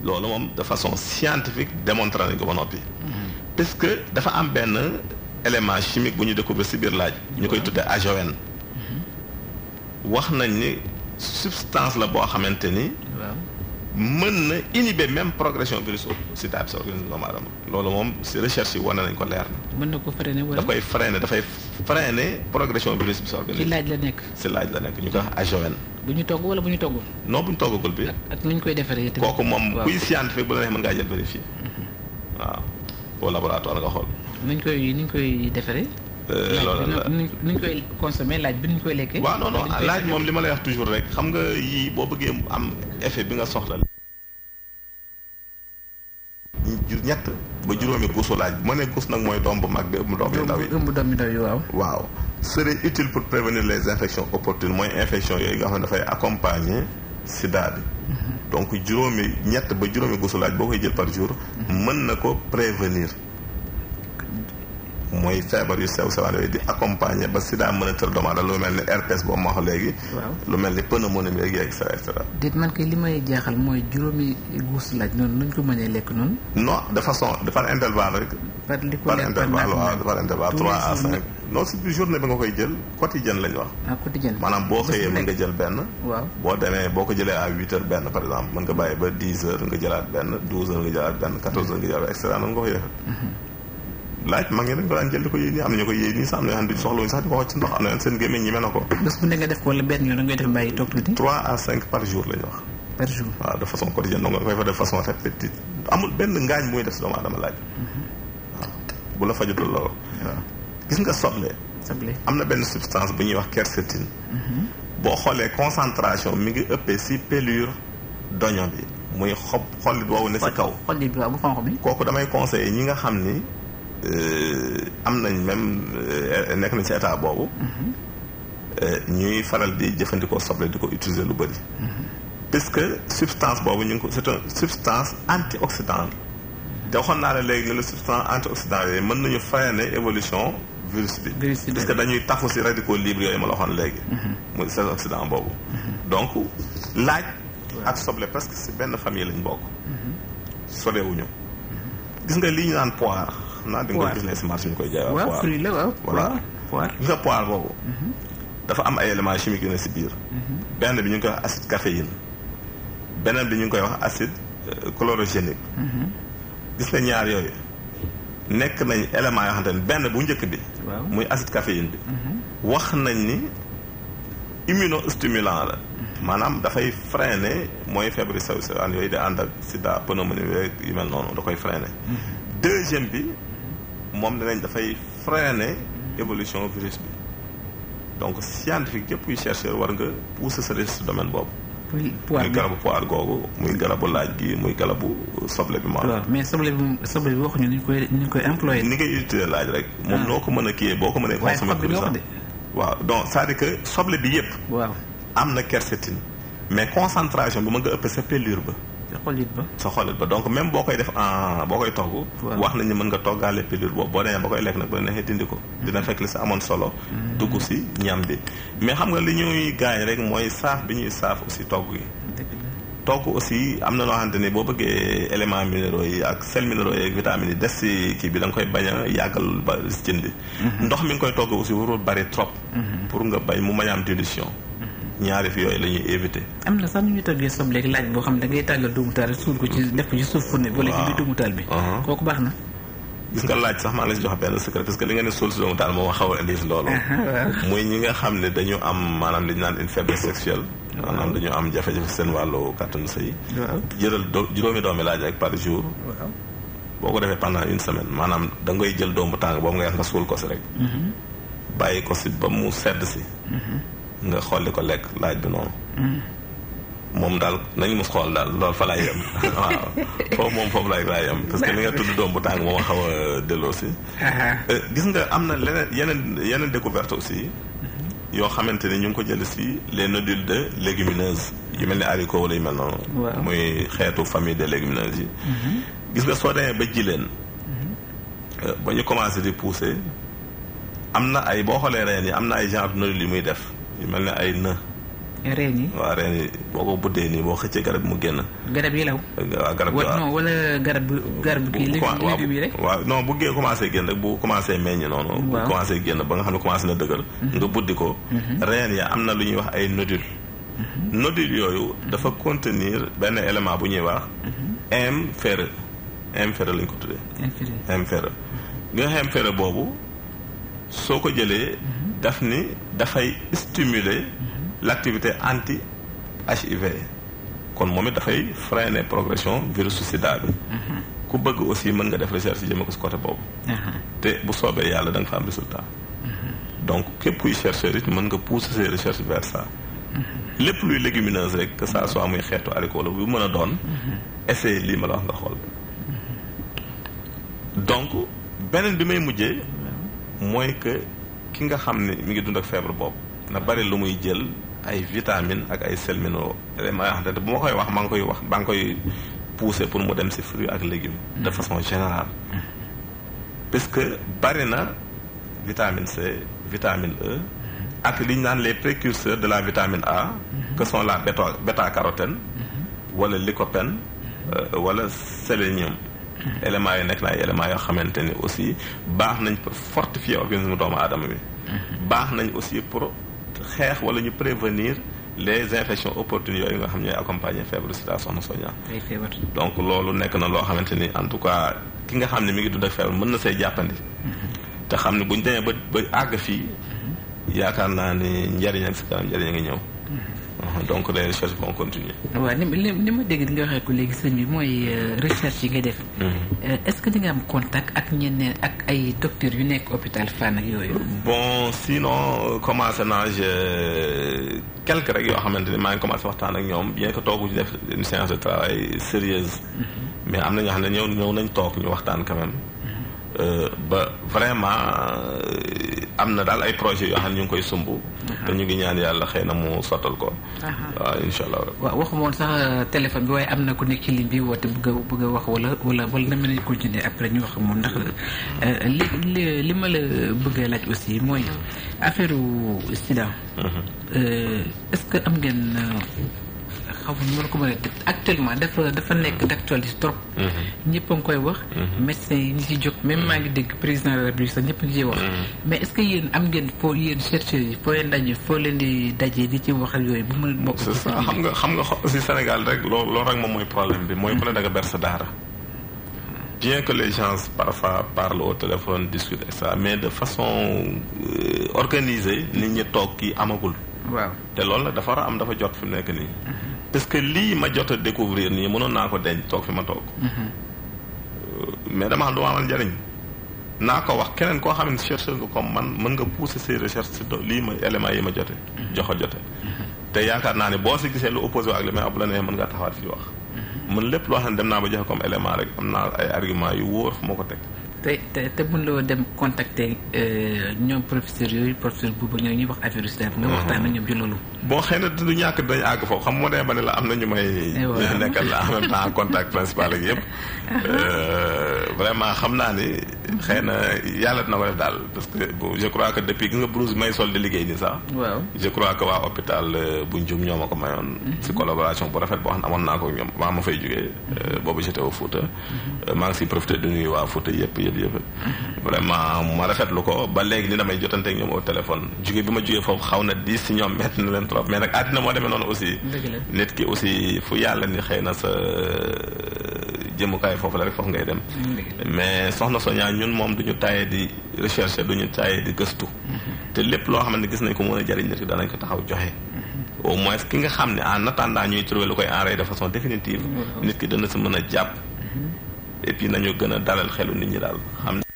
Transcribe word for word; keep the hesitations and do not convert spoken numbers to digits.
loolu moom de façon scientifique démontré nañ ko ba noppi. puisque dafa am benn élément chimique bu ñu découvrir ci biir laaj. ñu koy tuddee azogène. wax nañ ni substance la boo xamante ni. mën na inhiber même progression virus sida bi sa organisme doomu aadama loolu moom ci recherche yi wane nañ ko leer na. mën na ko freiner wala. da koy freiner dafay freiner progression virus bi sa organisme. ci laaj la nekk. ci laaj la nekk ñu koy wax azogène. bu ñu togg wala bu ñu toggul. non bu ñu toggagul bi. ak nu ñu koy defaree tamit. kooku moom kuy scientifique bu la neex mën ngaa jël vérifier. waaw au laboratoire nga xool. nu ñu koy nu ñu koy defaree. loolu la nu ñu koy consommer laaj bi nu ñu koy lekkee. waaw non non laaj moom li ma lay wax toujours rek xam nga yii boo bëggee am effet bi nga soxla. ñett ba juróomi guusu laaj bu ma nee guus nag mooy doom bu mag bi ëmb doom yu ndaw yi. ëmb doom yu ndaw yi waaw. waaw serait utile pour prévenir les infections opportunes mooy infection yooyu nga xam ne dafay accompagner sida bi. donc juróomi ñett ba juróomi guusu laaj boo koy jël par jour. mën na ko prévenir. mooy feebar yu sew sewaan yooyu di accompagner ba sida mën a tër doomu aadama lu mel ni herpès boobu ma wax léegi. waaw lu mel ni pneumonie bi et cetera et cetera. déet man kay li may jaaxal mooy juróomi guus laaj noonu nuñ ko mënee lekk noonu. non de façon de par intervalle rek. par li ko par lekk intervalle waaw par intervalle trois à cinq. non si journée bi nga koy jël quotidien lañ wax. ah quotidien maanaam boo xëyee mën nga jël benn. waaw boo demee boo ko jëlee à huit heures benn par exemple mën nga bàyyi ba dix heures nga jëlaat benn douze heures nga jëlaat benn quatorze heures nga jëlaat et cetera noonu nga koy defee. laaj mag ñi dañ ko daan jël di ko yéey nii am na ñu ko yéey nii sax am na yoo xam ne soxla wuñ sax di ko xocc ci ndox am na yoon seen gémmiñ ñi mel na ko. bés bu ne nga def ko wala benn yoon da ngay def bàyyi toog tuuti. trois à cinq par jour la ñu wax. par jour waaw de façon quotidienne donc nga koy fa de façon répétitive amul benn ngaañ muy def si doomu aadama laaj. waaw bu la fajutul loolu. waaw gis nga soble. soble am na benn substance bu ñuy wax quercétine. boo xoolee concentration mi ngi ëppee si pelure d'oignon bi muy xob xollit woowu ne si kaw. xollit bi waaw bu xonq bi. kooku damay conseiller ñi nga xam ni. am nañ même nekk nañ ci état boobu. ñuy faral di jëfandikoo soble di ko utiliser lu bëri. puisque substance boobu ñu ngi ko c'est une substance antioxydant. te waxoon naa la léegi ne la substance antioxydant yooyu mën nañu freiner évolution virus bi. virus bi parce que dañuy tafu ci radicaux libres yooyu ma la waxoon léegi. muy ces oxydant boobu. donc laaj. ak soble presque ci benn famille lañ bokk. sorewuñu. gis nga lii ñu naan poire. naa di nga ko gis ne si marché ñu koy jaay waaw waaw fruit la waaw voilà poire gis nga poire boobu dafa am ay éléments chimiques yu ne si biir benn bi ñu ngi koy wax acide caféine beneen bi ñu ngi koy wax acide chlorogénique gis nga ñaar yooyu nekk nañ éléments yoo xamante ne benn bu njëkk bi muy acide caféine bi wax nañ ni immunostimulant la maanaam dafay freiner mooy feebar yu sew sewaan yooyu di ànd ak sida pneumonie yu mel noonu da koy freiner deuxième bi moom danañ dafay freiner évolution virus bi donc scientifique yëpp kuy chercheur war nga pousser sa recherche domaine boobu. muy garabu poire googu muy garabu laaj gi muy garabu soble bi. waaw mais soble bi soble bi waxuñu ni ñu koy ni ñu koy employé. ni ngay utiliser laaj rek. moom noo ko mën a kiiyee boo ko mënee. consommer pour ça waaw donc c'est-à-dire que soble bi yëpp. waaw am na quercétine mais concentration bi mën nga ëpp sa pelure ba. sa xolit ba sa xolit ba donc même boo koy def en boo koy togg. wax nañ ni mën nga toggaale pelure boobu boo demee ba koy lekk nag ba neexee dindi ko. dina fekk li sa amoon solo. dugg si ñam bi mais xam nga li ñuy gaañ rek mooy saaf bi ñuy saaf aussi togg yi. togg aussi am na loo xamante ni boo bëggee éléments minéraux yi ak sels minéraux yi ak vitamines yi des si kii bi da nga koy bañ a yàggal ba si cin bi. ndox mi nga koy togg aussi warul bari trop. pour nga bañ mu bañ a am dilution. ñaari fi yooyu la ñuy éviter. am na sax nu ñuy toggee soble ak laaj boo xam ne da ngay tàggal doomu taal suul ko ci def ko ci suuf fourne bi wala ci biir doomu taal bi. kooku baax na. gis nga laaj sax maa ngi la si jox benn secret parce que li nga ne suul si doomu taal moo xaw a indi loolu. muy ñi nga xam ne dañu am maanaam li ñu naan une faiblesse sexuelle. maanaam dañu am jafe-jafe seen wàllu kàttanu sëy. jëlal do juróomi doomi laaj rek par jour. boo ko defee pendant une semaine maanaam da ngay jël doomu tàng boobu nga nga suul ko si rek. bàyyi ko si ba mu sedd si. nga xool di ko lekk laaj bi noonu. moom daal nañu mus xool daal loolu fa laay yem waaw foofu moom foofu laay laay yem parce que li nga tudd doom bu tàng moo xaw a delloo si. gis nga am na leneen yeneen yeneen découverte aussi. yoo xamante ni ñu ngi ko jël si les nodules de légumineuses yu mel ni haricot wala yu mel noonu. muy xeetu famille des légumineuses yi. gis nga soo demee ba ji leen. ba ñu commencé di pousser am na ay boo xoolee reen yi am na ay genre nodules yu muy def yu mel ni ay në. reen yi waaw reen yi boo ko buddee nii boo xëccee garab bi mu génn. garab yi law. waaw garab bi waaw non wala garab bu garab kii léegi bi rek. waaw non bu gée commencé génn rek bu commencé meññ noonu. bu commencé génn ba nga xam ne commencé na dëgër. nga buddi ko. reen ya am na lu ñuy wax ay nodule. nodule yooyu dafa contenir benn élément bu ñuy wax. M ferreux. M ferreux lañ ko tuddee. M ferreux nga xam ferreux boobu soo ko jëlee. daf ni dafay stimuler l'activité anti H I V kon moom it dafay freiner progression virus sida bi. ku bëgg aussi mën nga def recherche jëme ko si côté boobu. te bu soobee yàlla da nga fa am résultat. donc képp kuy chercheur it mën nga pousser ses recherches vers ça. lépp luy légumineuse rek que ça soit muy xeetu haricot la bu mën a doon. essayer lii ma la wax nga xool. donc beneen bi may mujjee mooy que ki nga xam ne mi ngi dund ak feebar boobu na bari lu muy jël ay vitamines ak ay sels minéraux ma wax de bu ma koy wax maa ngi koy wax maa ngi koy pousser pour mu dem ci fruits ak légumes de façon générale parce que bari na vitamine C vitamine E ak li ñu naan les précurseurs de la vitamine A que sont la bêta bêta carotène wala lycopène wala sélénium éléments yi nekk na ay éléments yoo xamante ni aussi baax nañ pour fortifier organisme doomu aadama bi baax nañ aussi pour xeex wala ñu prévenir les infections opportunes yooyu nga xam ñooy accompagner feebaru sida soxna Sonia. donc loolu nekk na loo xamante ni en tout cas ki nga xam ne mi ngi dund ak feebar mën na say jàppandi te xam ne bu ñu demee ba ba àgg fii yaakaar naa ni njëriñ ak si kanam njëriñ a ngi ñëw. donc les recherches vont continuer. waaw ni li ni ma dégg di nga waxee ko léegi sëñ bi mooy recherche yi ngay def. est-ce que di nga am contact ak ñeneen ak ay docteurs yu nekk hôpital Fann ak yooyu. bon sinon commencé naa je quelques rek yoo xamante ni maa ngi commencé waxtaan ak ñoom bien que toogu ñu def une séance de travail sérieuse mais am na ñoo xam ne ñëw ñëw nañ toog ñu waxtaan quand même. ba vraiment am na daal ay projets yoo xam ne ñu ngi koy sumb. te ñu ngi ñaan yàlla xëy na mu sottal ko. waaw incha allah. waaw waxuma woon sax téléphone bi waaye am na ku nekk ci ligne bi woote bëgg a bëgg a wax wala wala wala na mën a continuer après ñu wax moom ndax li li li ma la bëgg a laaj aussi mooy affaire sida. est-ce que am ngeen. xaw ma ko mën a actuellement dafa dafa nekk d'actualité trop. ñëpp a ngi koy wax. médecins yi ñu ci jóg même maa ngi dégg président de la République sax ñëpp a ngi ciy wax. mais est-ce que yéen am ngeen foo yéen chercheurs yi foo leen daje foo leen di daje di ci wax ak yooyu bu mën bokk. c'est ça xam nga xam nga aussi Sénégal rek loo loolu rek moom mooy problème bi mooy ku ne da nga ber sa daara. bien que les gens parfois parlent au téléphone discutent et ça mais de façon euh, organisée nit ñi toog kii amagul. waaw te loolu nag dafa war a am dafa jot fi mu nekk nii. parce que lii ma jot a découvrir nii mënoon naa ko denc toog fi ma toog. mais dama xam du ma amal njëriñ. naa ko wax keneen koo xam ne chercheur nga comme man mën nga pousser ses recherches si lii ma éléments yi ma jote. jox a jote. te yaakaar naa ne boo si gisee lu opposé ak li may ab la nee mën ngaa taxawaat fii wax. man lépp loo xam ne dem naa ba joxe comme élément rek am naa ay arguments yu wóor fu ma ko teg. te te te mën loo dem contacter ñoom professeurs yooyu professeur boobu ñoo ñuy wax affaire sida nga waxtaan ak ñoom ci loolu. bon xëy na du ñàkk dañu àgg foofu xam nga moo demee ba ne la am na ñu may. nekkal la en même temps contact principal ak yëpp. vraiment xam naa ni xëy na yàlla dina ko def daal parce que je crois que depuis gis nga blouse may sol di liggéey nii sax. waaw je crois que waa hôpital bu Ndioum ñoo ma ko mayoon. si collaboration bu rafet boo xam ne amoon naa ko ñoom maa ma fay jógee. boobu j'étais au Fouta. maa ngi siy profité du nuyu waa Fouta yëpp yëpp yëpp. vraiment ma rafetlu ko ba léegi ni damay jotante ak ñoom au téléphone jóge bi ma jógee foofu xaw na diis si ñoom métti na leen trop mais nag àddina moo demee noonu aussi. nit ki aussi fu yàlla ni xëy na sa jëmukaay foofu la rek foofu ngay dem. mais soxna Sonia ñun moom duñu tàyyee di rechercher duñu tàyyee di gëstu. te lépp loo xamante ne gis nañ ko mën a jariñ nit ki danañ ko taxaw joxe. au moins ki nga xam ne en attendant ñuy trouver lu koy enrayer de façon définitive. nit ki dana si mën a jàpp. et puis nañu gën a dalal xelu nit ñi daal xam